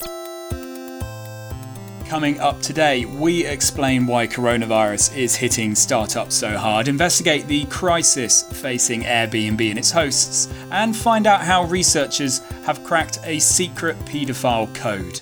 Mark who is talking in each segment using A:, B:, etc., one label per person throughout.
A: Coming up today, we explain why coronavirus is hitting startups so hard, investigate the crisis facing Airbnb and its hosts, and find out how researchers have cracked a secret paedophile code.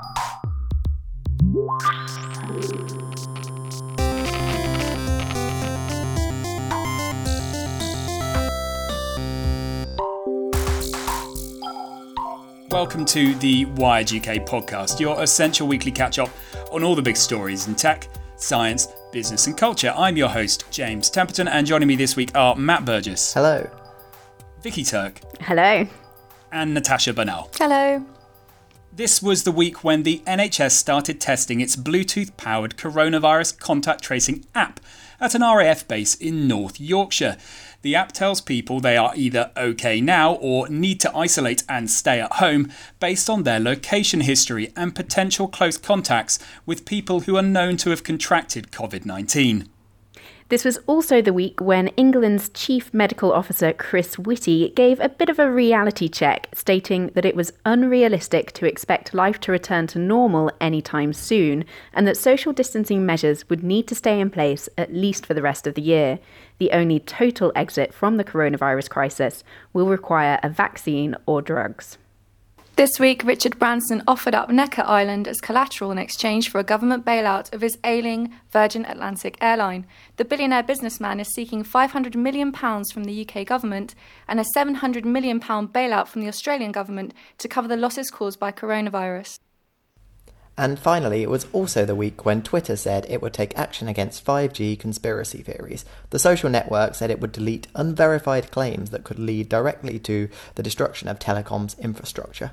A: Welcome to the Wired UK podcast, your essential weekly catch-up on all the big stories in tech, science, business and culture. I'm your host, James Temperton, and joining me this week are Matt Burgess.
B: Hello.
A: Vicky Turk.
C: Hello.
A: And Natasha Burnell.
D: Hello.
A: This was the week when the NHS started testing its Bluetooth-powered coronavirus contact tracing app at an RAF base in North Yorkshire. The app tells people they are either okay now or need to isolate and stay at home based on their location history and potential close contacts with people who are known to have contracted COVID-19.
C: This was also the week when England's Chief Medical Officer Chris Whitty gave a bit of a reality check, stating that it was unrealistic to expect life to return to normal anytime soon, and that social distancing measures would need to stay in place at least for the rest of the year. The only total exit from the coronavirus crisis will require a vaccine or drugs.
D: This week, Richard Branson offered up Necker Island as collateral in exchange for a government bailout of his ailing Virgin Atlantic airline. The billionaire businessman is seeking £500 million from the UK government and a £700 million bailout from the Australian government to cover the losses caused by coronavirus.
B: And finally, it was also the week when Twitter said it would take action against 5G conspiracy theories. The social network said it would delete unverified claims that could lead directly to the destruction of telecoms infrastructure.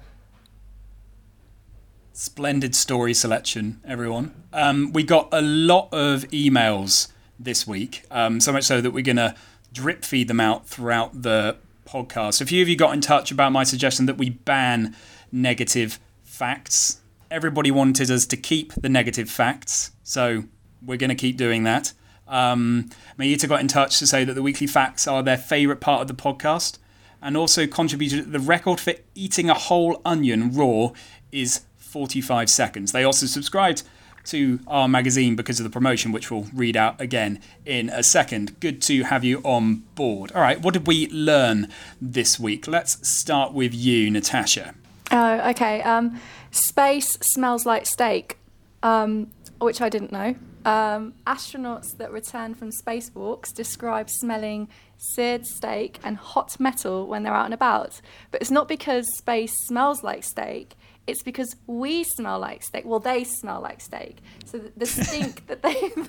A: Splendid story selection, everyone. We got a lot of emails this week, so much so that we're going to drip feed them out throughout the podcast. A few of you got in touch about my suggestion that we ban negative facts. Everybody wanted us to keep the negative facts, so we're going to keep doing that. Mayita got in touch to say that the weekly facts are their favourite part of the podcast, and also contributed that the record for eating a whole onion raw is 45 seconds. They also subscribed to our magazine because of the promotion, which we'll read out again in a second. Good to have you on board. All right, what did we learn this week? Let's start with you, Natasha.
D: Oh, okay. Space smells like steak, which I didn't know. Astronauts that return from spacewalks describe smelling seared steak and hot metal when they're out and about. But it's not because space smells like steak. It's because we smell like steak. Well, they smell like steak. So the stink that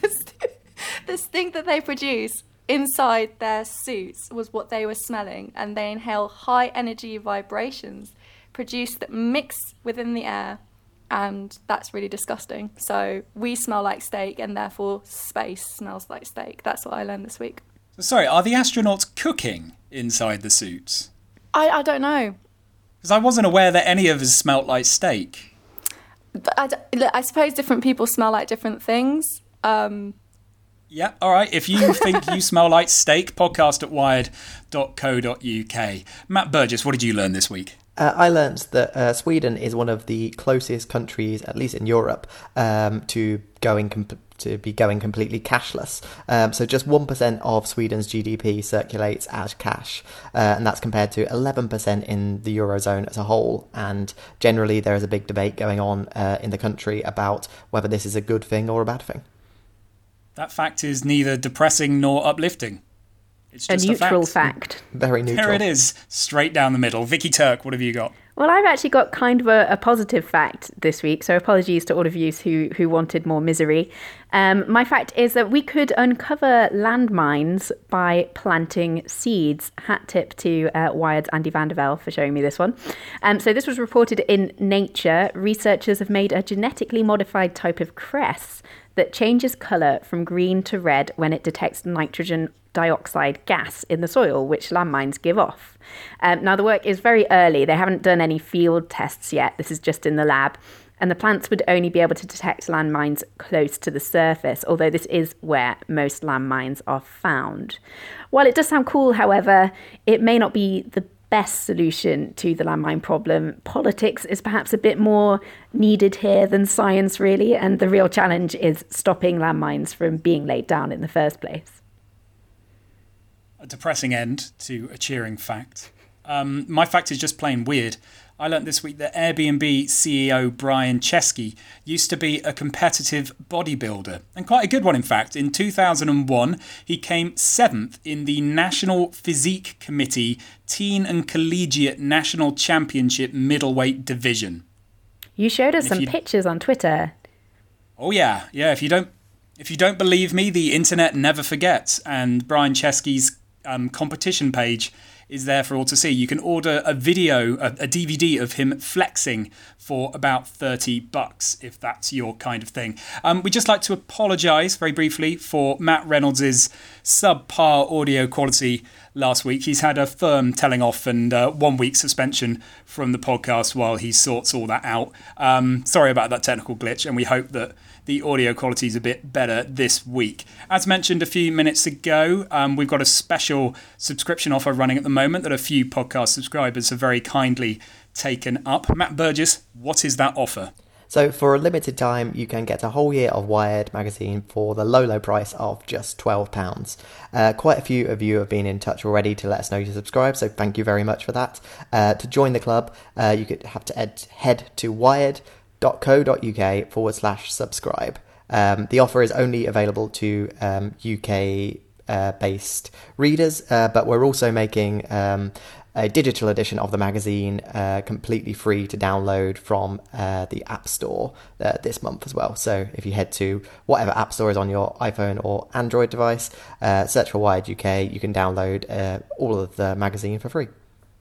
D: the stink that they produce inside their suits was what they were smelling, and they inhale high energy vibrations produced that mix within the air, and that's really disgusting. So we smell like steak, and therefore space smells like steak. That's what I learned this week.
A: So sorry, are the astronauts cooking inside the suits?
D: I don't know.
A: Because I wasn't aware that any of us smelt like steak.
D: But I suppose different people smell like different things.
A: Yeah, all right. If you think you smell like steak, podcast at wired.co.uk. Matt Burgess, what did you learn this week?
B: I learnt that Sweden is one of the closest countries, at least in Europe, to be going completely cashless. So just 1% of Sweden's GDP circulates as cash, and that's compared to 11% in the Eurozone as a whole. And generally there is a big debate going on in the country about whether this is a good thing or a bad thing.
A: That fact is neither depressing nor uplifting. It's just
C: a neutral fact.
B: Very neutral.
A: There it is, straight down the middle. Vicky Turk, what have you got?
C: Well, I've actually got kind of a positive fact this week, so apologies to all of you who wanted more misery. My fact is that we could uncover landmines by planting seeds. Hat tip to Wired's Andy van der Velde for showing me this one. So this was reported in Nature. Researchers have made a genetically modified type of cress that changes colour from green to red when it detects nitrogen dioxide gas in the soil, which landmines give off. Now, the work is very early. They haven't done any field tests yet. This is just in the lab. And the plants would only be able to detect landmines close to the surface, although this is where most landmines are found. While it does sound cool, however, it may not be the best solution to the landmine problem. Politics is perhaps a bit more needed here than science, really, and the real challenge is stopping landmines from being laid down in the first place.
A: A depressing end to a cheering fact. My fact is just plain weird. I learnt this week that Airbnb CEO Brian Chesky used to be a competitive bodybuilder, and quite a good one in fact. In 2001, he came 7th in the National Physique Committee Teen and Collegiate National Championship Middleweight Division.
C: You showed us some pictures on Twitter.
A: Oh yeah. If you don't believe me, the internet never forgets, and Brian Chesky's competition page is there for all to see. You can order a video, a DVD of him flexing for about $30 if that's your kind of thing. We'd just like to apologise very briefly for Matt Reynolds' subpar audio quality last week. He's had a firm telling off and 1 week suspension from the podcast while he sorts all that out. Sorry about that technical glitch, and we hope that the audio quality is a bit better this week. As mentioned a few minutes ago, we've got a special subscription offer running at the moment that a few podcast subscribers have very kindly taken up. Matt Burgess, what is that offer?
B: So for a limited time, you can get a whole year of Wired magazine for the low price of just £12. Quite a few of you have been in touch already to let us know you subscribe, so thank you very much for that. To join the club, you could have to head to wired.co.uk/subscribe. The offer is only available to UK-based readers, but we're also making a digital edition of the magazine completely free to download from the App Store this month as well. So if you head to whatever App Store is on your iPhone or Android device, search for Wired UK, you can download all of the magazine for free.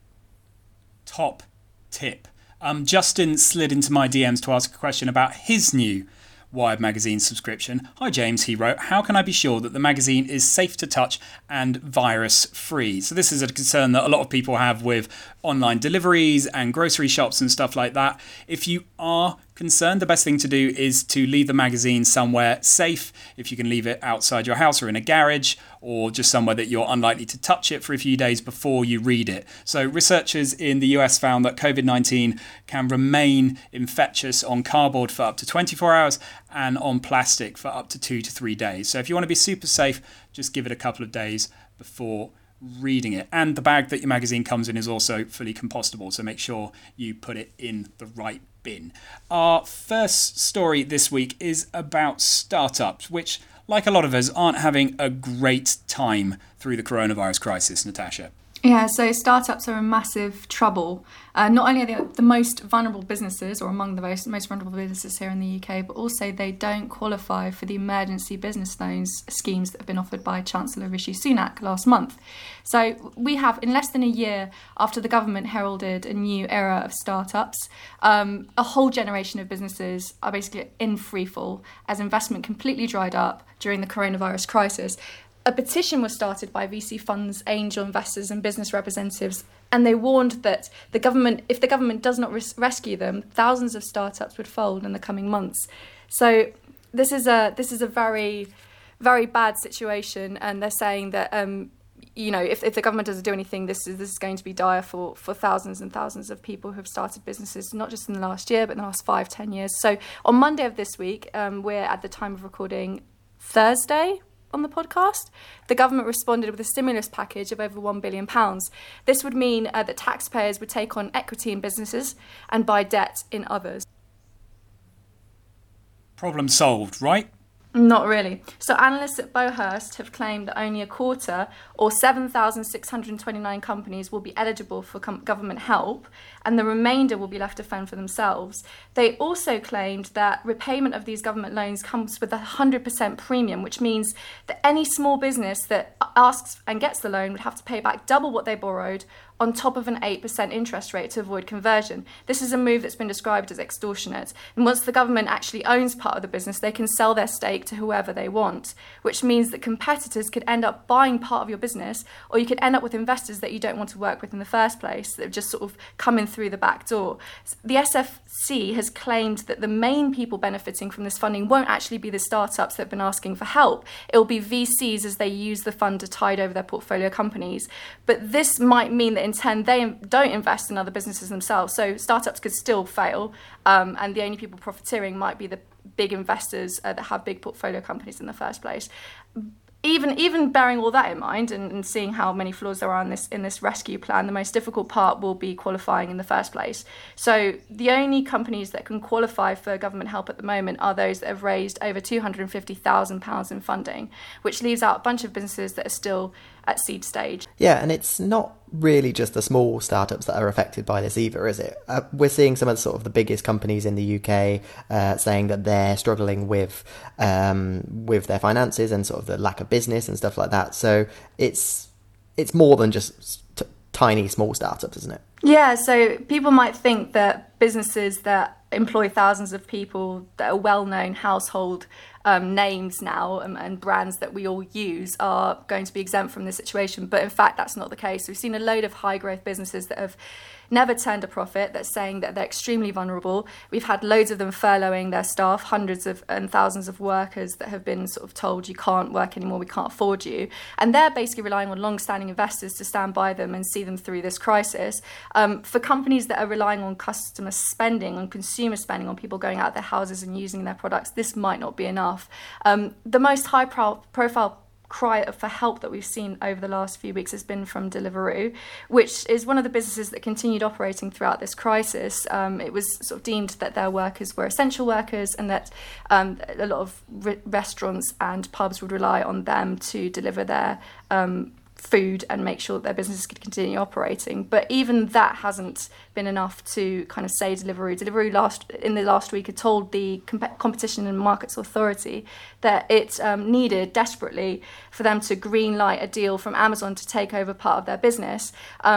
A: Top tip. Justin slid into my DMs to ask a question about his new Wired magazine subscription. Hi James, he wrote, how can I be sure that the magazine is safe to touch and virus free? So this is a concern that a lot of people have with online deliveries and grocery shops and stuff like that. If you are concerned, the best thing to do is to leave the magazine somewhere safe. If you can leave it outside your house or in a garage, or just somewhere that you're unlikely to touch it for a few days before you read it. So researchers in the US found that COVID-19 can remain infectious on cardboard for up to 24 hours and on plastic for up to 2 to 3 days. So if you want to be super safe, just give it a couple of days before reading it. And the bag that your magazine comes in is also fully compostable, so make sure you put it in the right bin. Our first story this week is about startups, which, like a lot of us, aren't having a great time through the coronavirus crisis, Natasha.
D: Yeah, so startups are in massive trouble. Not only are they the most vulnerable businesses, or among the most vulnerable businesses here in the UK, but also they don't qualify for the emergency business loans schemes that have been offered by Chancellor Rishi Sunak last month. So we have, in less than a year after the government heralded a new era of startups, a whole generation of businesses are basically in freefall as investment completely dried up during the coronavirus crisis. A petition was started by VC funds, angel investors and business representatives, and they warned that if the government does not rescue them, thousands of startups would fold in the coming months. So this is a very, very bad situation, and they're saying that if the government doesn't do anything, this is going to be dire for thousands and thousands of people who have started businesses, not just in the last year, but in the last 5-10 years. So on Monday of this week, we're at the time of recording Thursday on the podcast, the government responded with a stimulus package of over £1 billion. This would mean that taxpayers would take on equity in businesses and buy debt in others.
A: Problem solved, right?
D: Not really. So analysts at Bowhurst have claimed that only a quarter, or 7,629 companies, will be eligible for government help, and the remainder will be left to fend for themselves. They also claimed that repayment of these government loans comes with a 100% premium, which means that any small business that asks and gets the loan would have to pay back double what they borrowed on top of an 8% interest rate to avoid conversion. This is a move that's been described as extortionate. And once the government actually owns part of the business, they can sell their stake to whoever they want, which means that competitors could end up buying part of your business, or you could end up with investors that you don't want to work with in the first place that have just sort of come in through the back door. The has claimed that the main people benefiting from this funding won't actually be the startups that have been asking for help. It will be VCs as they use the fund to tide over their portfolio companies. But this might mean that in turn they don't invest in other businesses themselves. So startups could still fail, and the only people profiteering might be the big investors that have big portfolio companies in the first place. Even bearing all that in mind and seeing how many flaws there are in this rescue plan, the most difficult part will be qualifying in the first place. So the only companies that can qualify for government help at the moment are those that have raised over £250,000 in funding, which leaves out a bunch of businesses that are still at seed stage.
B: Yeah, and it's not really just the small startups that are affected by this either, is it? We're seeing some of the biggest companies in the UK saying that they're struggling with their finances and sort of the lack of business and stuff like that. So it's more than just tiny small startups, isn't it?
D: Yeah, so people might think that businesses that employ thousands of people, that are well-known household names now and brands that we all use, are going to be exempt from this situation. But in fact, that's not the case. We've seen a load of high-growth businesses that have never turned a profit, that's saying that they're extremely vulnerable. We've had loads of them furloughing their staff, hundreds of and thousands of workers that have been sort of told you can't work anymore, we can't afford you. And they're basically relying on long-standing investors to stand by them and see them through this crisis. For companies that are relying on customer spending, on consumer spending, on people going out of their houses and using their products, this might not be enough. The most high-profile cry for help that we've seen over the last few weeks has been from Deliveroo, which is one of the businesses that continued operating throughout this crisis. It was sort of deemed that their workers were essential workers, and that a lot of restaurants and pubs would rely on them to deliver their food and make sure that their businesses could continue operating. But even that hasn't been enough to kind of save Deliveroo. Deliveroo in the last week had told the Competition and Markets Authority that it needed desperately for them to green light a deal from Amazon to take over part of their business.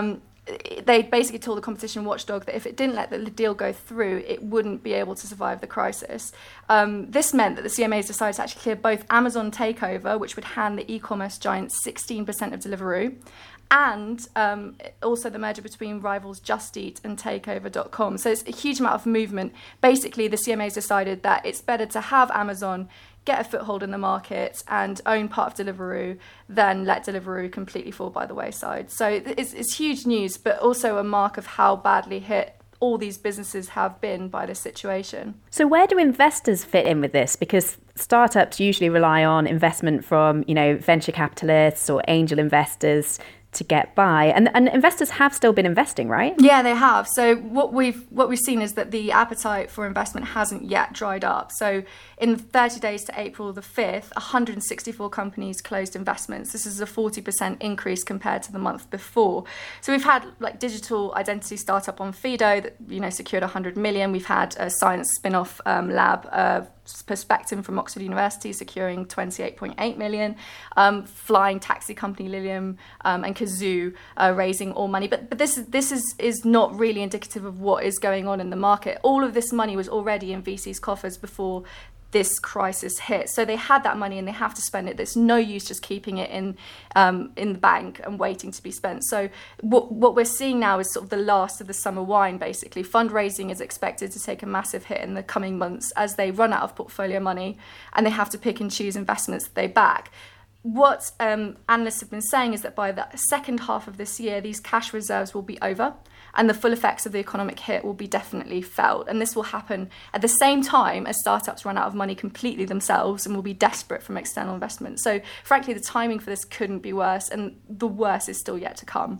D: They basically told the competition watchdog that if it didn't let the deal go through, it wouldn't be able to survive the crisis. This meant that the CMAs decided to actually clear both Amazon takeover, which would hand the e-commerce giant 16% of Deliveroo, and also the merger between rivals Just Eat and Takeover.com. So it's a huge amount of movement. Basically, the CMAs decided that it's better to have Amazon get a foothold in the market and own part of Deliveroo than let Deliveroo completely fall by the wayside. So it's huge news, but also a mark of how badly hit all these businesses have been by this situation.
C: So where do investors fit in with this? Because startups usually rely on investment from, venture capitalists or angel investors to get by, and investors have still been investing, right?
D: Yeah, they have. So what we've seen is that the appetite for investment hasn't yet dried up. So in 30 days to April the 5th, 164 companies closed investments. This is a 40% increase compared to the month before. So we've had digital identity startup Onfido that secured 100 million. We've had a science spin-off lab, Perspective from Oxford University, securing 28.8 million. Flying taxi company Lilium and Kazoo raising all money. But this is not really indicative of what is going on in the market. All of this money was already in VC's coffers before this crisis hit. So they had that money and they have to spend it. There's no use just keeping it in the bank and waiting to be spent. So what we're seeing now is sort of the last of the summer wine, basically. Fundraising is expected to take a massive hit in the coming months as they run out of portfolio money and they have to pick and choose investments that they back. What analysts have been saying is that by the second half of this year, these cash reserves will be over and the full effects of the economic hit will be definitely felt. And this will happen at the same time as startups run out of money completely themselves and will be desperate from external investment. So frankly, the timing for this couldn't be worse, and the worst is still yet to come.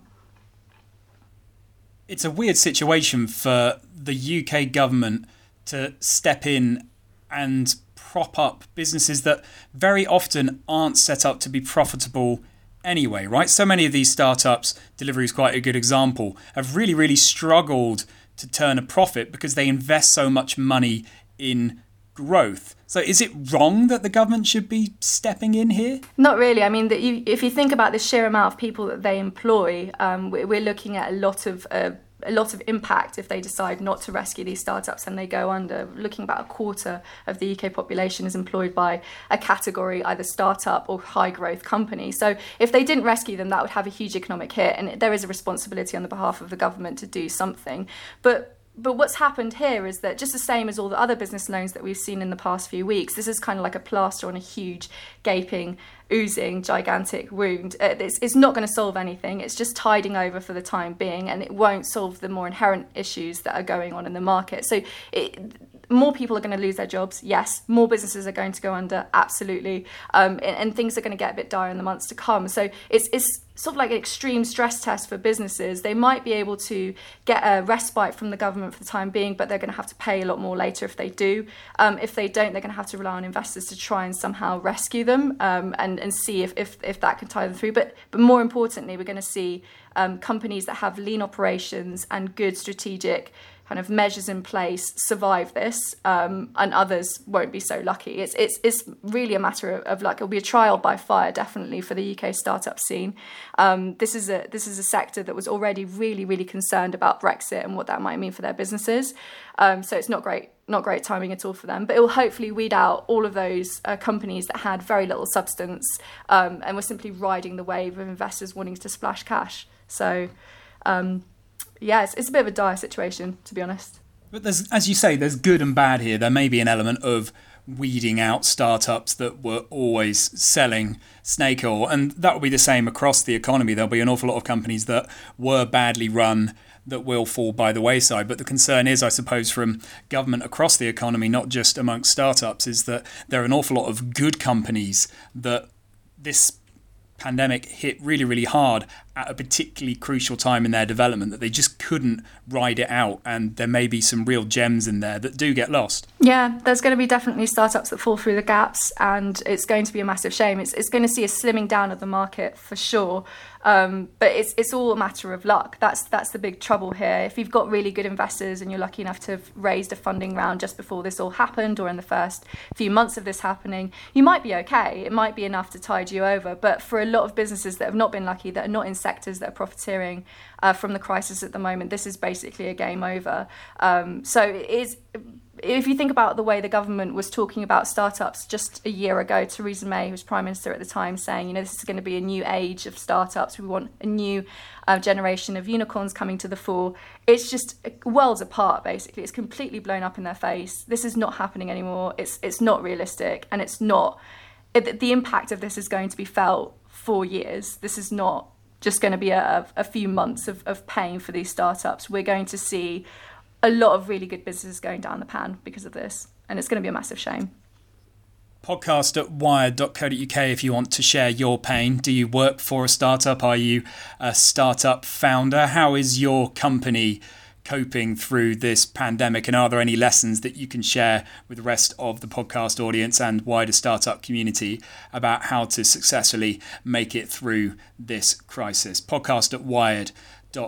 A: It's a weird situation for the UK government to step in and prop up businesses that very often aren't set up to be profitable anyway, right? So many of these startups, Deliveroo is quite a good example, have really, really struggled to turn a profit because they invest so much money in growth. So is it wrong that the government should be stepping in here?
D: Not really. I mean, if you think about the sheer amount of people that they employ, we're looking at a lot of impact if they decide not to rescue these startups and they go under. Looking about a quarter of the UK population is employed by a category, either startup or high growth company. So if they didn't rescue them, that would have a huge economic hit, and there is a responsibility on the behalf of the government to do something. But But what's happened here is that just the same as all the other business loans that we've seen in the past few weeks, this is kind of like a plaster on a huge, gaping, oozing, gigantic wound. It's not going to solve anything. It's just tiding over for the time being, and it won't solve the more inherent issues that are going on in the market. So more people are going to lose their jobs, yes. More businesses are going to go under, absolutely. And things are going to get a bit dire in the months to come. So it's sort of like an extreme stress test for businesses. They might be able to get a respite from the government for the time being, but they're going to have to pay a lot more later if they do. If they don't, they're going to have to rely on investors to try and somehow rescue them and see if that can tie them through. But more importantly, we're going to see companies that have lean operations and good strategic kind of measures in place survive this, and others won't be so lucky. It's really a matter of luck. It'll be a trial by fire, definitely, for the UK startup scene. This is a sector that was already really, really concerned about Brexit and what that might mean for their businesses. So it's not great timing at all for them. But it will hopefully weed out all of those companies that had very little substance and were simply riding the wave of investors wanting to splash cash. So yeah, it's a bit of a dire situation, to be honest.
A: But there's, as you say, there's good and bad here. There may be an element of weeding out startups that were always selling snake oil, and that will be the same across the economy. There'll be an awful lot of companies that were badly run that will fall by the wayside. But the concern is, I suppose, from government across the economy, not just amongst startups, is that there are an awful lot of good companies that this pandemic hit really, really hard at a particularly crucial time in their development, that they just couldn't ride it out, and there may be some real gems in there that do get lost.
D: Yeah, there's going to be definitely startups that fall through the gaps, and it's going to be a massive shame. It's going to see a slimming down of the market for sure, but it's all a matter of luck. That's the big trouble here. If you've got really good investors and you're lucky enough to have raised a funding round just before this all happened, or in the first few months of this happening, you might be okay. It might be enough to tide you over. But for a lot of businesses that have not been lucky, that are not in sectors that are profiteering from the crisis at the moment, this is basically a game over. So it is. If you think about the way the government was talking about startups just a year ago, Theresa May, who was Prime Minister at the time, saying, this is going to be a new age of startups. We want a new generation of unicorns coming to the fore. It's just worlds apart, basically. It's completely blown up in their face. This is not happening anymore. It's not realistic, and it's not. The impact of this is going to be felt for years. This is not just going to be a few months of pain for these startups. We're going to see a lot of really good businesses going down the pan because of this, and it's going to be a massive shame.
A: Podcast at wired.co.uk if you want to share your pain. Do you work for a startup? Are you a startup founder? How is your company coping through this pandemic, and are there any lessons that you can share with the rest of the podcast audience and wider startup community about how to successfully make it through this crisis? Podcast at wired.co.uk.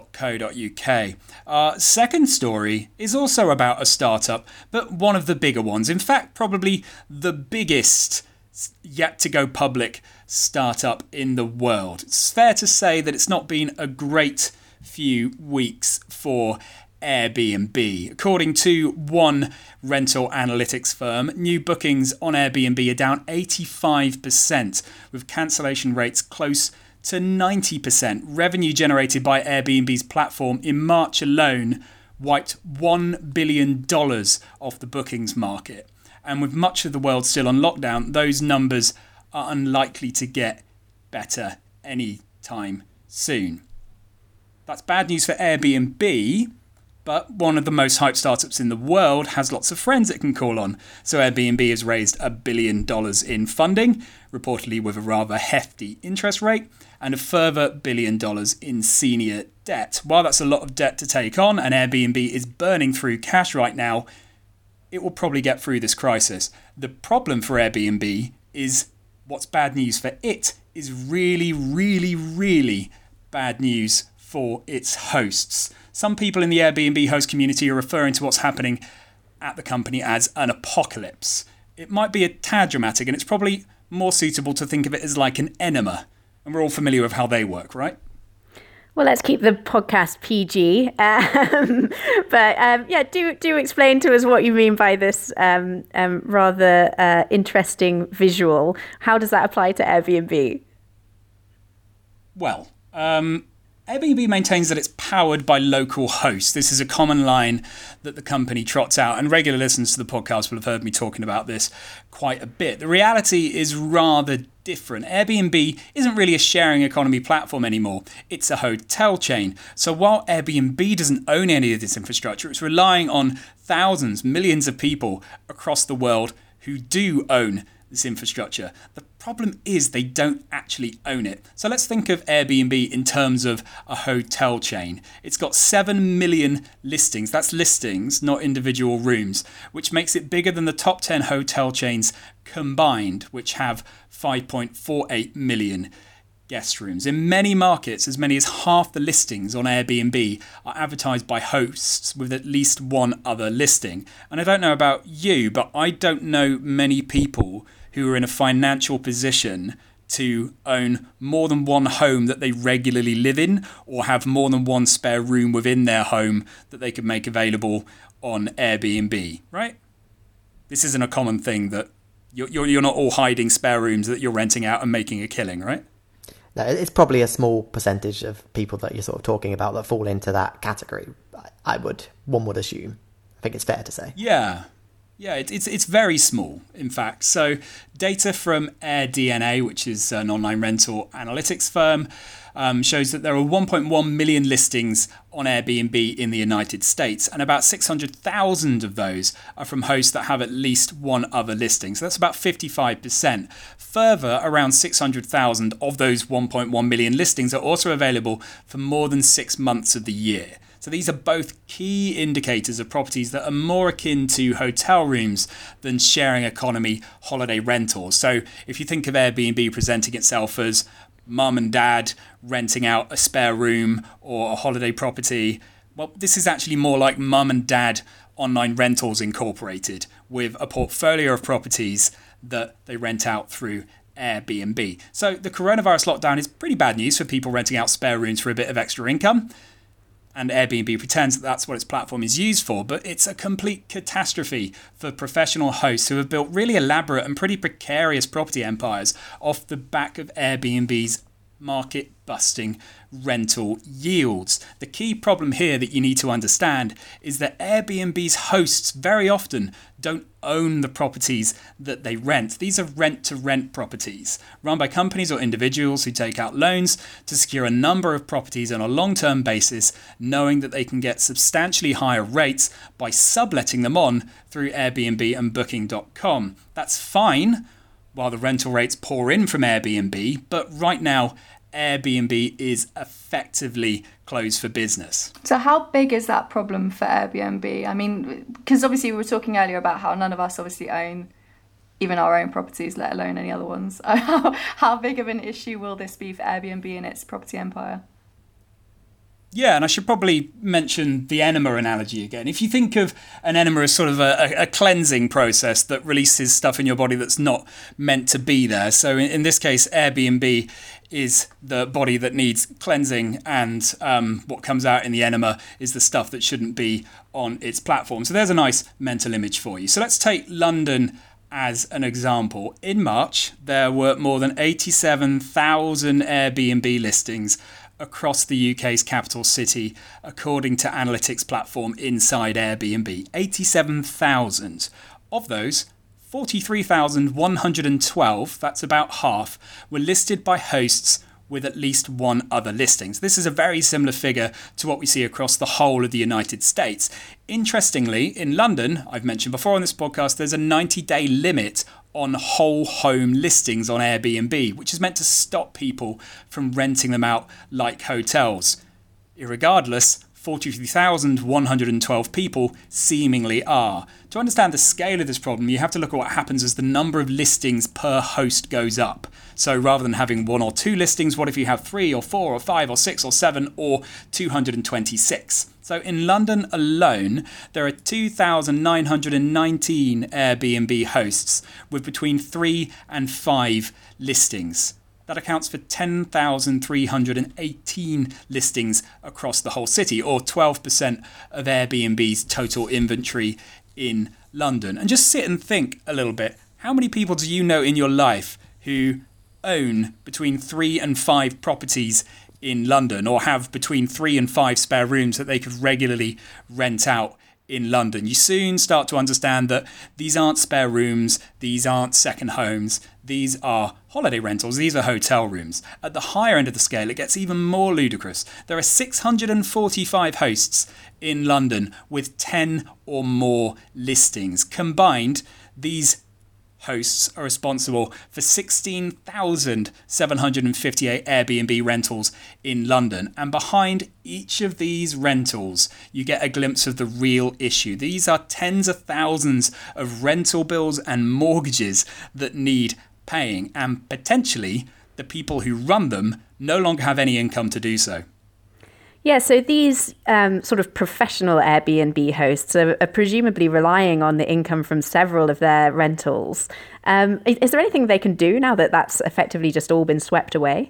A: Our second story is also about a startup, but one of the bigger ones. In fact, probably the biggest yet to go public startup in the world. It's fair to say that it's not been a great few weeks for Airbnb. According to one rental analytics firm, new bookings on Airbnb are down 85%, with cancellation rates close to 90%. Revenue generated by Airbnb's platform in March alone wiped $1 billion off the bookings market. And with much of the world still on lockdown, those numbers are unlikely to get better anytime soon. That's bad news for Airbnb, but one of the most hyped startups in the world has lots of friends it can call on. So Airbnb has raised $1 billion in funding, reportedly with a rather hefty interest rate, and a further $1 billion in senior debt. While that's a lot of debt to take on, and Airbnb is burning through cash right now, it will probably get through this crisis. The problem for Airbnb is what's bad news for it is really, really, really bad news for its hosts. Some people in the Airbnb host community are referring to what's happening at the company as an apocalypse. It might be a tad dramatic, and it's probably more suitable to think of it as like an enema. And we're all familiar with how they work, right?
C: Well, let's keep the podcast PG. But do explain to us what you mean by this rather interesting visual. How does that apply to Airbnb?
A: Well, Airbnb maintains that it's powered by local hosts. This is a common line that the company trots out, and regular listeners to the podcast will have heard me talking about this quite a bit. The reality is rather different. Airbnb isn't really a sharing economy platform anymore. It's a hotel chain. So while Airbnb doesn't own any of this infrastructure, it's relying on thousands, millions of people across the world who do own this infrastructure. The problem is they don't actually own it. So let's think of Airbnb in terms of a hotel chain. It's got 7 million listings. That's listings, not individual rooms, which makes it bigger than the top 10 hotel chains combined, which have 5.48 million guest rooms. In many markets, as many as half the listings on Airbnb are advertised by hosts with at least one other listing. And I don't know about you, but I don't know many people who are in a financial position to own more than one home that they regularly live in, or have more than one spare room within their home that they could make available on Airbnb, right? This isn't a common thing that you're not all hiding spare rooms that you're renting out and making a killing, right?
B: No, it's probably a small percentage of people that you're sort of talking about that fall into that category. One would assume. I think it's fair to say.
A: Yeah, it's very small, in fact. So data from AirDNA, which is an online rental analytics firm, shows that there are 1.1 million listings on Airbnb in the United States, and about 600,000 of those are from hosts that have at least one other listing. So that's about 55%. Further, around 600,000 of those 1.1 million listings are also available for more than 6 months of the year. So these are both key indicators of properties that are more akin to hotel rooms than sharing economy holiday rentals. So if you think of Airbnb presenting itself as mum and dad renting out a spare room or a holiday property, well, this is actually more like mum and dad online rentals incorporated, with a portfolio of properties that they rent out through Airbnb. So the coronavirus lockdown is pretty bad news for people renting out spare rooms for a bit of extra income. And Airbnb pretends that that's what its platform is used for, but it's a complete catastrophe for professional hosts who have built really elaborate and pretty precarious property empires off the back of Airbnb's market-busting rental yields. The key problem here that you need to understand is that Airbnb's hosts very often don't own the properties that they rent. These are rent-to-rent properties run by companies or individuals who take out loans to secure a number of properties on a long-term basis, knowing that they can get substantially higher rates by subletting them on through Airbnb and Booking.com. That's fine while the rental rates pour in from Airbnb, but right now Airbnb is effectively closed for business.
D: So how big is that problem for Airbnb? I mean, because obviously we were talking earlier about how none of us obviously own even our own properties, let alone any other ones. How big of an issue will this be for Airbnb and its property empire?
A: Yeah, and I should probably mention the enema analogy again. If you think of an enema as sort of a cleansing process that releases stuff in your body that's not meant to be there. So in this case, Airbnb is the body that needs cleansing, and what comes out in the enema is the stuff that shouldn't be on its platform. So there's a nice mental image for you. So let's take London as an example. In March, there were more than 87,000 Airbnb listings across the UK's capital city, according to analytics platform Inside Airbnb. 87,000. Of those, 43,112, that's about half, were listed by hosts with at least one other listing. So this is a very similar figure to what we see across the whole of the United States. Interestingly, in London, I've mentioned before on this podcast, there's a 90-day limit on whole home listings on Airbnb, which is meant to stop people from renting them out like hotels. Irregardless, 43,112 people seemingly are. To understand the scale of this problem, you have to look at what happens as the number of listings per host goes up. So rather than having 1 or 2 listings, what if you have 3 or 4 or 5 or 6 or 7 or 226? So in London alone, there are 2,919 Airbnb hosts with between 3 and 5 listings. That accounts for 10,318 listings across the whole city, or 12% of Airbnb's total inventory in London. And just sit and think a little bit. How many people do you know in your life who own between 3 and 5 properties in London, or have between 3 and 5 spare rooms that they could regularly rent out in London. You soon start to understand that these aren't spare rooms, these aren't second homes, these are holiday rentals, these are hotel rooms. At the higher end of the scale, it gets even more ludicrous. There are 645 hosts in London with 10 or more listings. Combined, these hosts are responsible for 16,758 Airbnb rentals in London. And behind each of these rentals, you get a glimpse of the real issue. These are tens of thousands of rental bills and mortgages that need paying, and potentially the people who run them no longer have any income to do so.
C: Yeah, so these sort of professional Airbnb hosts are presumably relying on the income from several of their rentals. Is there anything they can do now that that's effectively just all been swept away?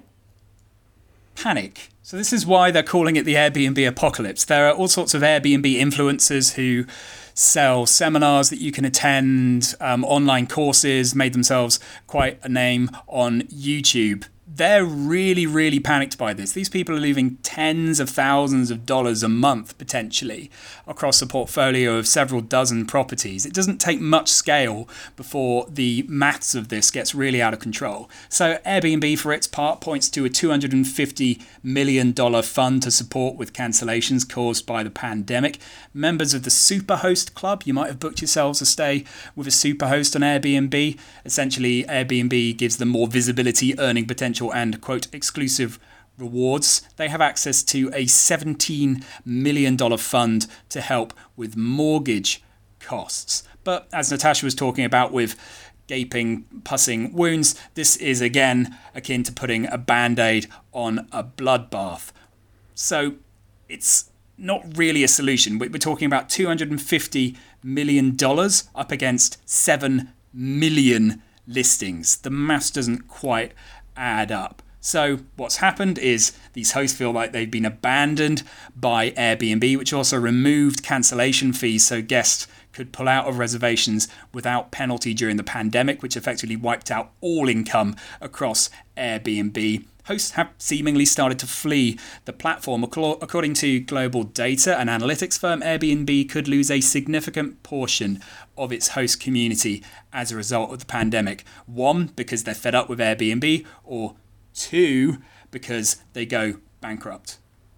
A: Panic. So this is why they're calling it the Airbnb apocalypse. There are all sorts of Airbnb influencers who sell seminars that you can attend, online courses, made themselves quite a name on YouTube. They're really, really panicked by this. These people are losing tens of thousands of dollars a month, potentially, across a portfolio of several dozen properties. It doesn't take much scale before the maths of this gets really out of control. So Airbnb, for its part, points to a $250 million fund to support with cancellations caused by the pandemic. Members of the Superhost Club, you might have booked yourselves a stay with a Superhost on Airbnb. Essentially, Airbnb gives them more visibility, earning potential and, quote, exclusive rewards. They have access to a $17 million fund to help with mortgage costs. But as Natasha was talking about with gaping, pussing wounds, this is again akin to putting a band-aid on a bloodbath. So it's not really a solution. We're talking about $250 million up against 7 million listings. The maths doesn't quite add up. So what's happened is these hosts feel like they've been abandoned by Airbnb, which also removed cancellation fees so guests could pull out of reservations without penalty during the pandemic, which effectively wiped out all income across Airbnb. Hosts have seemingly started to flee the platform. According to global data and analytics firm, Airbnb could lose a significant portion of its host community as a result of the pandemic. 1, because they're fed up with Airbnb, or 2, because they go bankrupt.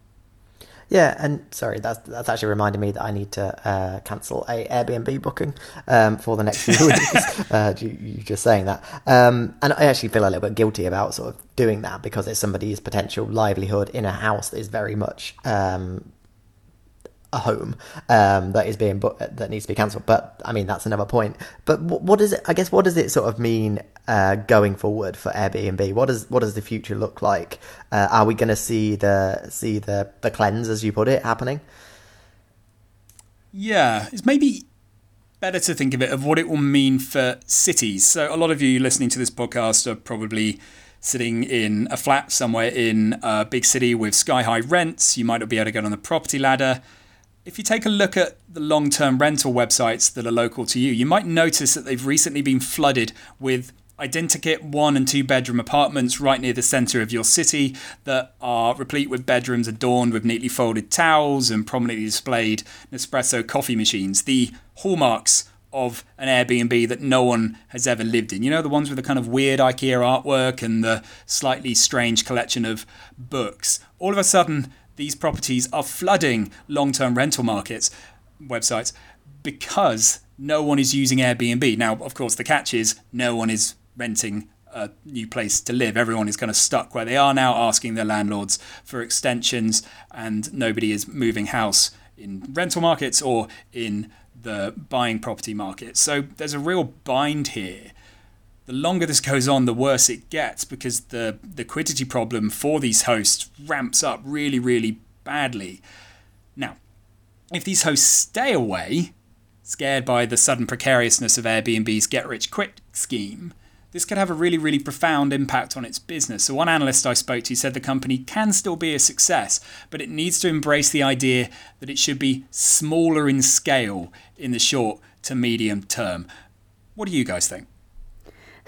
B: Yeah, and sorry, that's actually reminded me that I need to cancel a Airbnb booking for the next few weeks. You just saying that, and I actually feel a little bit guilty about sort of doing that because it's somebody's potential livelihood in a house that is very much a home that is being that needs to be cancelled. But I mean, that's another point. But what does it? I guess what does it sort of mean going forward for Airbnb? What does the future look like? Are we going to see the cleanse, as you put it, happening?
A: Yeah, it's maybe better to think of it of what it will mean for cities. So a lot of you listening to this podcast are probably sitting in a flat somewhere in a big city with sky-high rents. You might not be able to get on the property ladder. If you take a look at the long-term rental websites that are local to you, you might notice that they've recently been flooded with identikit 1 and 2 bedroom apartments right near the centre of your city that are replete with bedrooms adorned with neatly folded towels and prominently displayed Nespresso coffee machines, the hallmarks of an Airbnb that no one has ever lived in. You know, the ones with the kind of weird IKEA artwork and the slightly strange collection of books. All of a sudden, these properties are flooding long-term rental markets websites because no one is using Airbnb. Now, of course, the catch is no one is renting a new place to live. Everyone is kind of stuck where they are now, asking their landlords for extensions, and nobody is moving house in rental markets or in the buying property market. So there's a real bind here. The longer this goes on, the worse it gets because the liquidity problem for these hosts ramps up really, really badly. Now, if these hosts stay away, scared by the sudden precariousness of Airbnb's get-rich-quick scheme, this could have a really, really profound impact on its business. So one analyst I spoke to said the company can still be a success, but it needs to embrace the idea that it should be smaller in scale in the short to medium term. What do you guys think?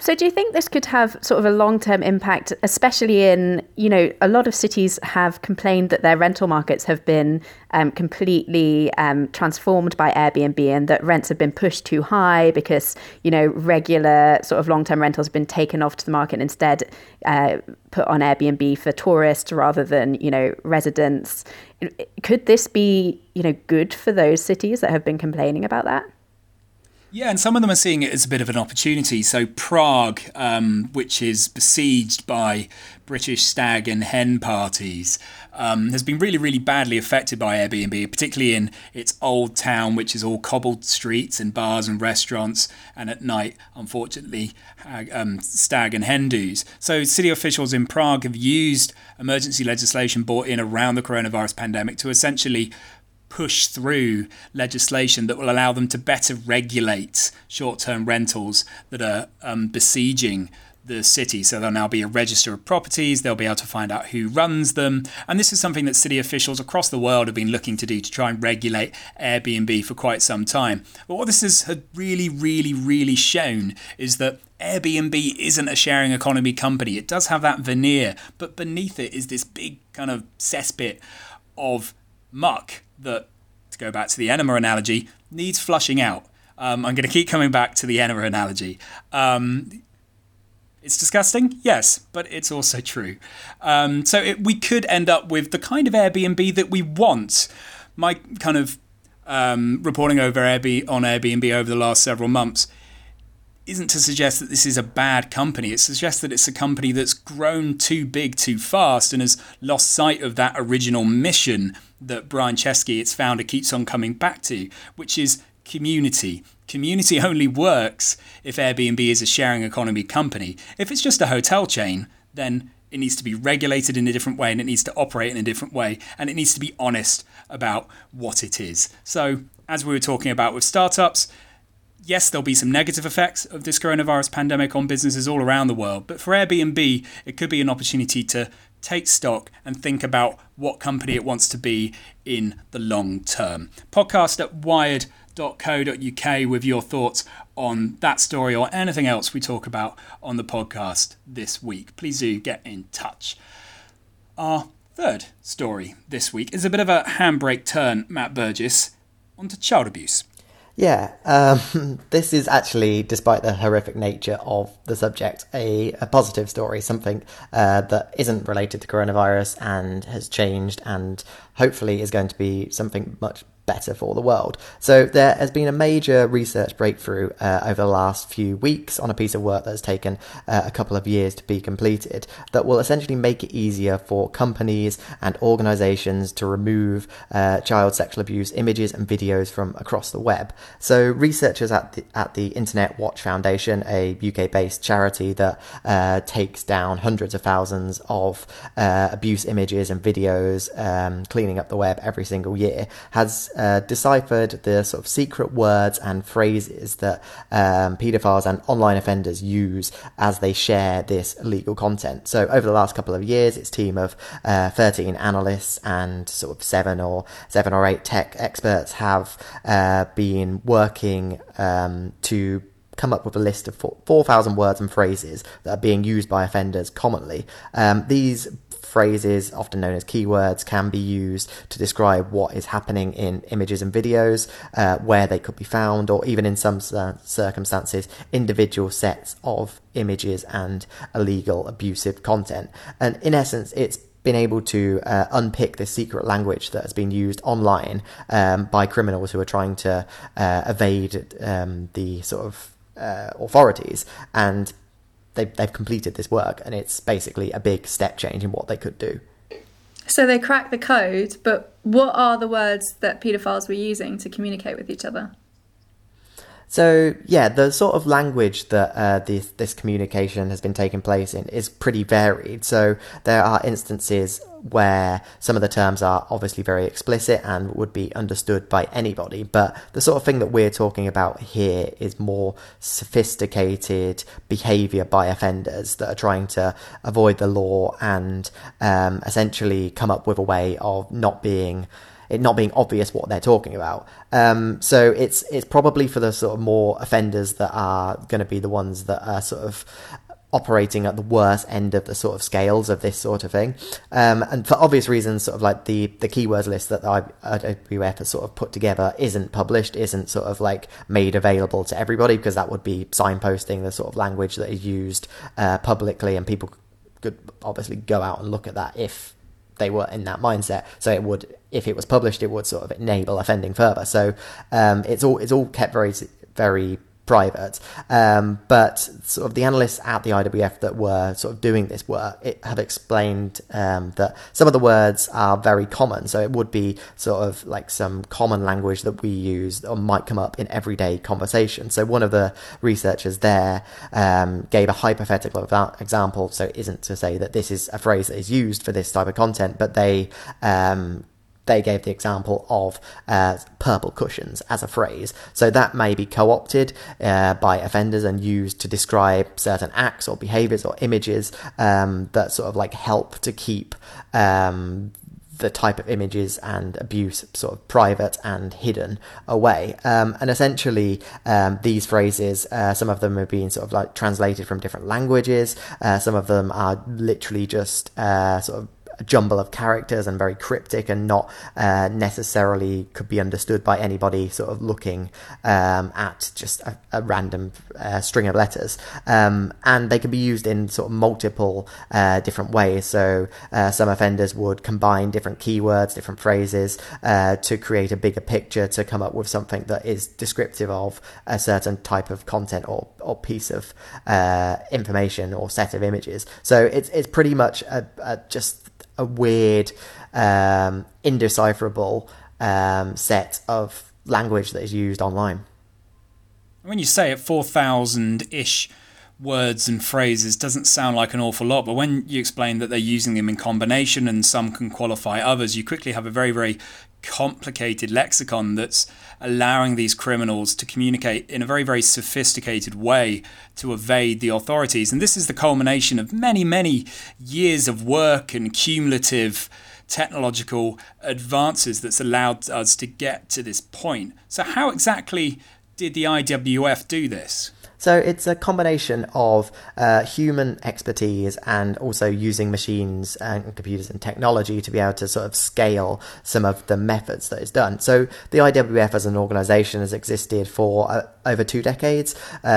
C: So do you think this could have sort of a long-term impact, especially in, a lot of cities have complained that their rental markets have been completely transformed by Airbnb, and that rents have been pushed too high because, regular sort of long-term rentals have been taken off to the market and instead put on Airbnb for tourists rather than, residents. Could this be, good for those cities that have been complaining about that?
A: Yeah, and some of them are seeing it as a bit of an opportunity. So Prague, which is besieged by British stag and hen parties, has been really, really badly affected by Airbnb, particularly in its old town, which is all cobbled streets and bars and restaurants, and at night, unfortunately, stag and hen do's. So city officials in Prague have used emergency legislation brought in around the coronavirus pandemic to essentially push through legislation that will allow them to better regulate short-term rentals that are besieging the city. So there'll now be a register of properties, they'll be able to find out who runs them. And this is something that city officials across the world have been looking to do to try and regulate Airbnb for quite some time. But what this has really, really, really shown is that Airbnb isn't a sharing economy company. It does have that veneer, but beneath it is this big kind of cesspit of muck that, to go back to the enema analogy, needs flushing out. I'm going to keep coming back to the enema analogy. It's disgusting, yes, but it's also true. We could end up with the kind of Airbnb that we want. My kind of reporting on Airbnb over the last several months isn't to suggest that this is a bad company. It suggests that it's a company that's grown too big too fast and has lost sight of that original mission that Brian Chesky, its founder, keeps on coming back to, which is community. Community only works if Airbnb is a sharing economy company. If it's just a hotel chain, then it needs to be regulated in a different way and it needs to operate in a different way and it needs to be honest about what it is. So, as we were talking about with startups, yes, there'll be some negative effects of this coronavirus pandemic on businesses all around the world, but for Airbnb, it could be an opportunity to take stock and think about what company it wants to be in the long term. Podcast at wired.co.uk with your thoughts on that story or anything else we talk about on the podcast this week. Please do get in touch. Our third story this week is a bit of a handbrake turn, Matt Burgess, onto child abuse.
B: Yeah, this is actually, despite the horrific nature of the subject, a positive story, something that isn't related to coronavirus and has changed and hopefully is going to be something much better for the world. So there has been a major research breakthrough over the last few weeks on a piece of work that has taken a couple of years to be completed that will essentially make it easier for companies and organisations to remove child sexual abuse images and videos from across the web. So researchers at the Internet Watch Foundation, a UK-based charity that takes down hundreds of thousands of abuse images and videos, cleaning up the web every single year, has deciphered the sort of secret words and phrases that paedophiles and online offenders use as they share this illegal content. So over the last couple of years, its team of 13 analysts and sort of seven or 8 tech experts have been working to come up with a list of 4,000 words and phrases that are being used by offenders commonly. These phrases, often known as keywords, can be used to describe what is happening in images and videos, where they could be found, or even in some circumstances, individual sets of images and illegal abusive content. And in essence, it's been able to unpick this secret language that has been used online by criminals who are trying to evade the sort of authorities, and they've completed this work, and it's basically a big step change in what they could do.
D: So they cracked the code, but what are the words that paedophiles were using to communicate with each other?
B: So, yeah, the sort of language that this communication has been taking place in is pretty varied. So there are instances where some of the terms are obviously very explicit and would be understood by anybody, but the sort of thing that we're talking about here is more sophisticated behaviour by offenders that are trying to avoid the law and essentially come up with a way of not being it not being obvious what they're talking about. So it's probably for the sort of more offenders that are going to be the ones that are sort of operating at the worst end of the sort of scales of this sort of thing. And for obvious reasons, sort of like the keywords list that the IWF has sort of put together isn't published, isn't sort of like made available to everybody, because that would be signposting the sort of language that is used publicly, and people could obviously go out and look at that if they were in that mindset. So it would, if it was published, it would sort of enable offending further. So it's all kept very, very private, but sort of the analysts at the IWF that were sort of doing this work have explained that some of the words are very common, so it would be sort of like some common language that we use or might come up in everyday conversation. So one of the researchers there gave a hypothetical example, so it isn't to say that this is a phrase that is used for this type of content, but they gave the example of purple cushions as a phrase. So that may be co-opted by offenders and used to describe certain acts or behaviours or images that sort of like help to keep the type of images and abuse sort of private and hidden away. And essentially these phrases, some of them have been sort of like translated from different languages. Some of them are literally just sort of a jumble of characters and very cryptic and not necessarily could be understood by anybody sort of looking at just a random string of letters, and they can be used in sort of multiple different ways. So some offenders would combine different keywords, different phrases to create a bigger picture, to come up with something that is descriptive of a certain type of content or piece of information or set of images. So it's pretty much just a weird, indecipherable set of language that is used online.
A: When you say it, 4,000-ish words and phrases doesn't sound like an awful lot, but when you explain that they're using them in combination and some can qualify others, you quickly have a very, very complicated lexicon that's allowing these criminals to communicate in a very, very sophisticated way to evade the authorities. And this is the culmination of many, many years of work and cumulative technological advances that's allowed us to get to this point. So how exactly did the IWF do this?
B: So it's a combination of human expertise and also using machines and computers and technology to be able to sort of scale some of the methods that it's done. So the IWF as an organisation has existed for over 2 decades,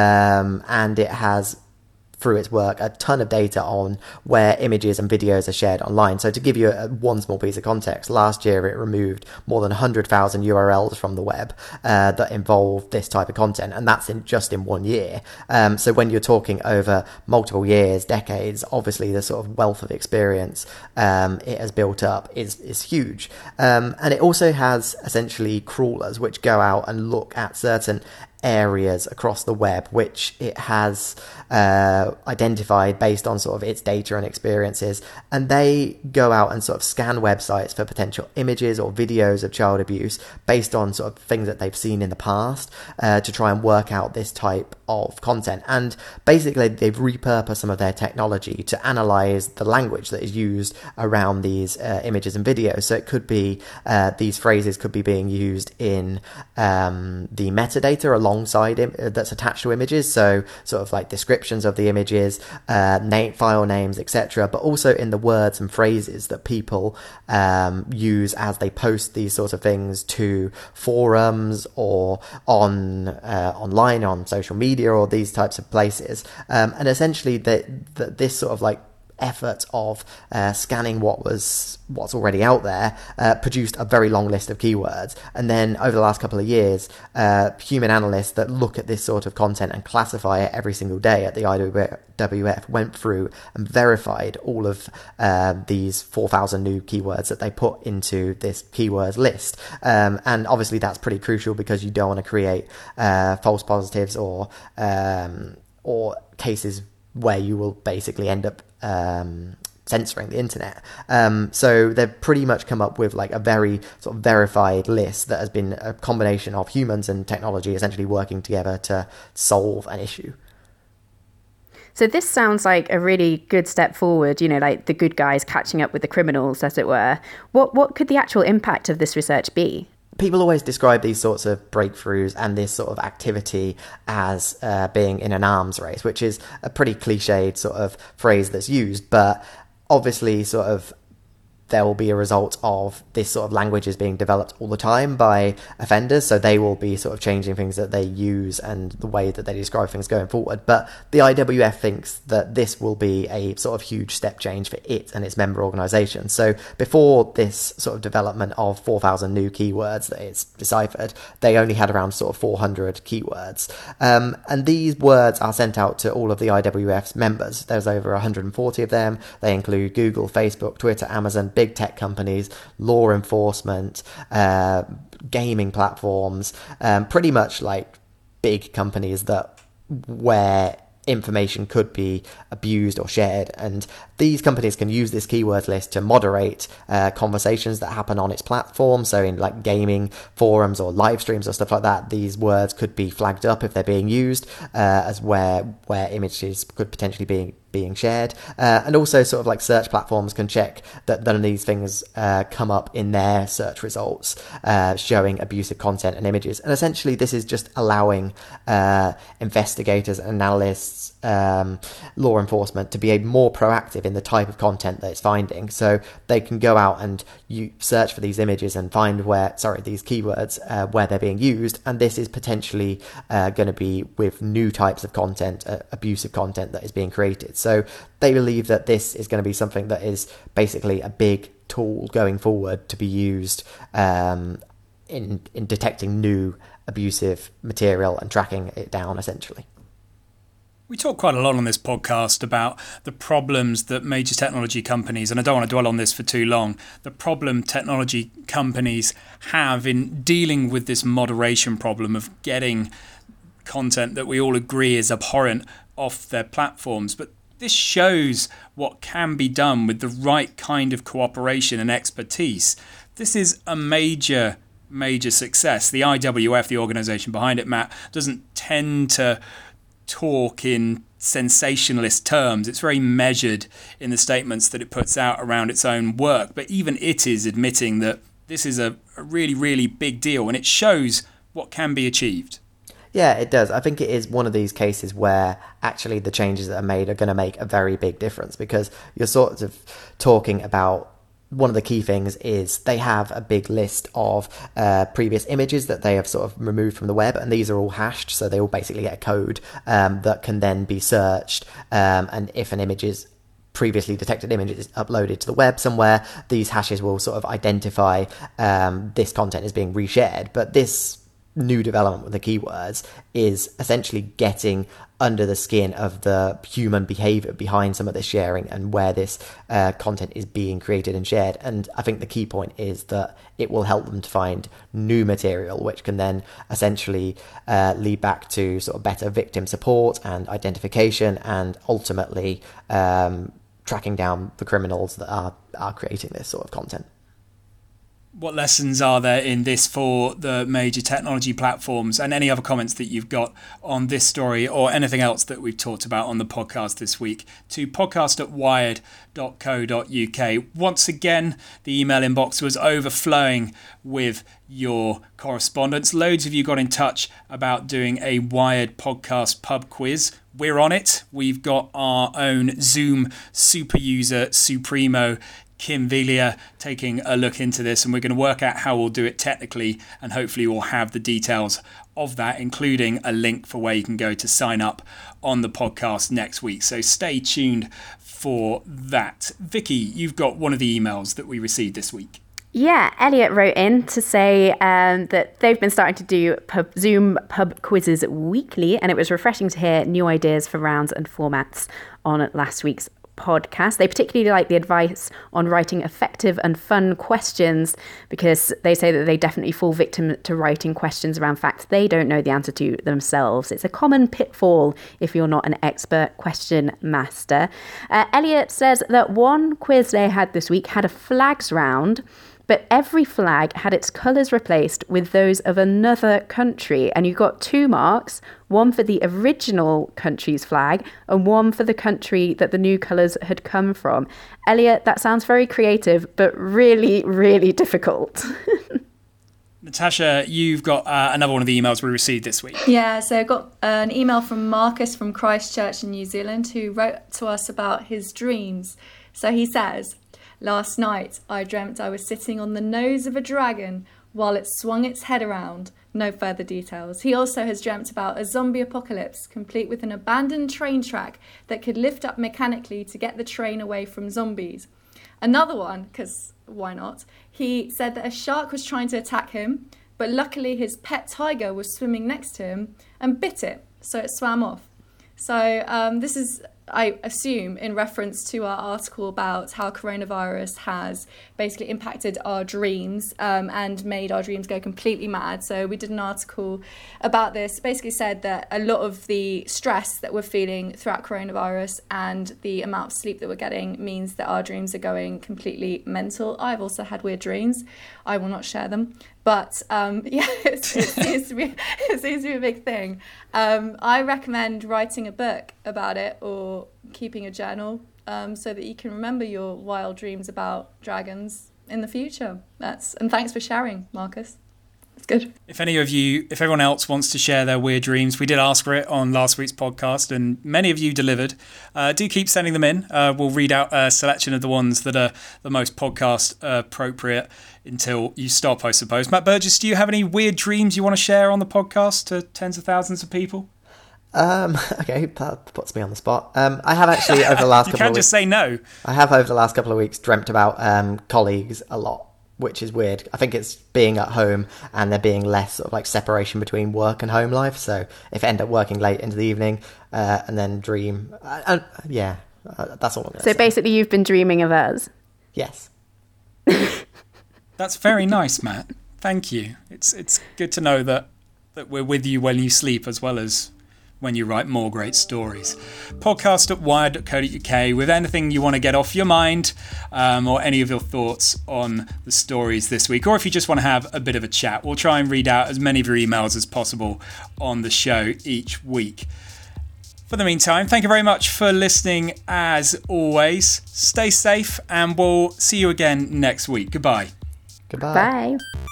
B: and it has, through its work, a ton of data on where images and videos are shared online. So to give you one small piece of context, last year it removed more than 100,000 URLs from the web that involve this type of content, and that's just in 1 year. So when you're talking over multiple years, decades, obviously the sort of wealth of experience it has built up is huge. And it also has essentially crawlers which go out and look at certain areas across the web which it has identified based on sort of its data and experiences, and they go out and sort of scan websites for potential images or videos of child abuse based on sort of things that they've seen in the past to try and work out this type of content. And basically they've repurposed some of their technology to analyze the language that is used around these images and videos. So it could be these phrases could be being used in the metadata alongside that's attached to images, so sort of like descriptions of the images, file names, etc., but also in the words and phrases that people use as they post these sorts of things to forums or online on social media or these types of places. And essentially this sort of like effort of scanning what's already out there produced a very long list of keywords. And then over the last couple of years, human analysts that look at this sort of content and classify it every single day at the IWF went through and verified all of these 4,000 new keywords that they put into this keywords list. And obviously that's pretty crucial because you don't want to create false positives or cases where you will basically end up censoring the internet. So they've pretty much come up with like a very sort of verified list that has been a combination of humans and technology essentially working together to solve an issue.
C: So this sounds like a really good step forward, like the good guys catching up with the criminals, as it were. What could the actual impact of this research be?
B: People always describe these sorts of breakthroughs and this sort of activity as being in an arms race, which is a pretty cliched sort of phrase that's used, but obviously sort of there will be a result of this sort of language is being developed all the time by offenders, so they will be sort of changing things that they use and the way that they describe things going forward. But the IWF thinks that this will be a sort of huge step change for it and its member organisations. So before this sort of development of 4,000 new keywords that it's deciphered, they only had around sort of 400 keywords. And these words are sent out to all of the IWF's members. There's over 140 of them. They include Google, Facebook, Twitter, Amazon, big tech companies, law enforcement, gaming platforms, pretty much like big companies that where information could be abused or shared. And these companies can use this keywords list to moderate conversations that happen on its platform. So in like gaming forums or live streams or stuff like that, these words could be flagged up if they're being used as where images could potentially be being shared. And also sort of like search platforms can check that none of these things come up in their search results showing abusive content and images. And essentially this is just allowing investigators, analysts, law enforcement to be more proactive in the type of content that it's finding. So they can go out and search for these images and find these keywords where they're being used. And this is potentially going to be with new types of content, abusive content that is being created. So they believe that this is going to be something that is basically a big tool going forward to be used in detecting new abusive material and tracking it down, essentially.
A: We talk quite a lot on this podcast about the problems that major technology companies, and I don't want to dwell on this for too long, the problem technology companies have in dealing with this moderation problem of getting content that we all agree is abhorrent off their platforms. But this shows what can be done with the right kind of cooperation and expertise. This is a major success. The IWF, the organisation behind it, Matt, doesn't tend to talk in sensationalist terms. It's very measured in the statements that it puts out around its own work. But even it is admitting that this is a really, really big deal, and it shows what can be achieved.
B: Yeah, it does. I think it is one of these cases where actually the changes that are made are going to make a very big difference, because you're sort of talking about one of the key things is they have a big list of previous images that they have sort of removed from the web, and these are all hashed, so they all basically get a code that can then be searched, and if an image is previously detected image is uploaded to the web somewhere, these hashes will sort of identify this content as being reshared. But this new development with the keywords is essentially getting under the skin of the human behavior behind some of this sharing and where this content is being created and shared. And I think the key point is that it will help them to find new material, which can then essentially lead back to sort of better victim support and identification, and ultimately tracking down the criminals that are creating this sort of content.
A: What lessons are there in this for the major technology platforms, and any other comments that you've got on this story or anything else that we've talked about on the podcast this week, to podcast@wired.co.uk. Once again, the email inbox was overflowing with your correspondence. Loads of you got in touch about doing a Wired podcast pub quiz. We're on it. We've got our own Zoom super user Supremo, Kim Velia, taking a look into this, and we're going to work out how we'll do it technically, and hopefully we'll have the details of that, including a link for where you can go to sign up on the podcast next week. So stay tuned for that. Vicky, you've got one of the emails that we received this week.
C: Yeah, Elliot wrote in to say that they've been starting to do Zoom pub quizzes weekly, and it was refreshing to hear new ideas for rounds and formats on last week's podcast. They particularly like the advice on writing effective and fun questions, because they say that they definitely fall victim to writing questions around facts they don't know the answer to themselves. It's a common pitfall if you're not an expert question master. Elliot says that one quiz they had this week had a flags round, but every flag had its colours replaced with those of another country. And you got 2 marks, one for the original country's flag and one for the country that the new colours had come from. Elliot, that sounds very creative, but really, really difficult.
A: Natasha, you've got another one of the emails we received this week.
D: Yeah, so I got an email from Marcus from Christchurch in New Zealand, who wrote to us about his dreams. So he says, "Last night I dreamt I was sitting on the nose of a dragon while it swung its head around." No further details. He also has dreamt about a zombie apocalypse, complete with an abandoned train track that could lift up mechanically to get the train away from zombies. Another one, because why not? He said that a shark was trying to attack him, but luckily his pet tiger was swimming next to him and bit it, so it swam off. So this is, I assume, in reference to our article about how coronavirus has basically impacted our dreams and made our dreams go completely mad. So we did an article about this, basically said that a lot of the stress that we're feeling throughout coronavirus and the amount of sleep that we're getting means that our dreams are going completely mental. I've also had weird dreams. I will not share them. But yeah, it seems to be a big thing. I recommend writing a book about it or keeping a journal so that you can remember your wild dreams about dragons in the future. And thanks for sharing, Marcus. It's good.
A: If everyone else wants to share their weird dreams, we did ask for it on last week's podcast and many of you delivered. Do keep sending them in. We'll read out a selection of the ones that are the most podcast appropriate until you stop, I suppose. Matt Burgess, do you have any weird dreams you want to share on the podcast to tens of thousands of people?
B: Okay, that puts me on the spot. I have actually over the last
A: you
B: couple
A: can't
B: of weeks...
A: just say no.
B: I have over the last couple of weeks dreamt about colleagues a lot, which is weird. I think it's being at home and there being less sort of like separation between work and home life. So if I end up working late into the evening and then dream... that's all I'm going to say.
C: So basically you've been dreaming of us.
B: Yes.
A: That's very nice, Matt. Thank you. It's good to know that we're with you when you sleep as well as when you write more great stories. podcast@wired.co.uk with anything you want to get off your mind or any of your thoughts on the stories this week, or if you just want to have a bit of a chat. We'll try and read out as many of your emails as possible on the show each week. For the meantime, thank you very much for listening as always. Stay safe and we'll see you again next week. Goodbye.
B: Goodbye.
C: Bye.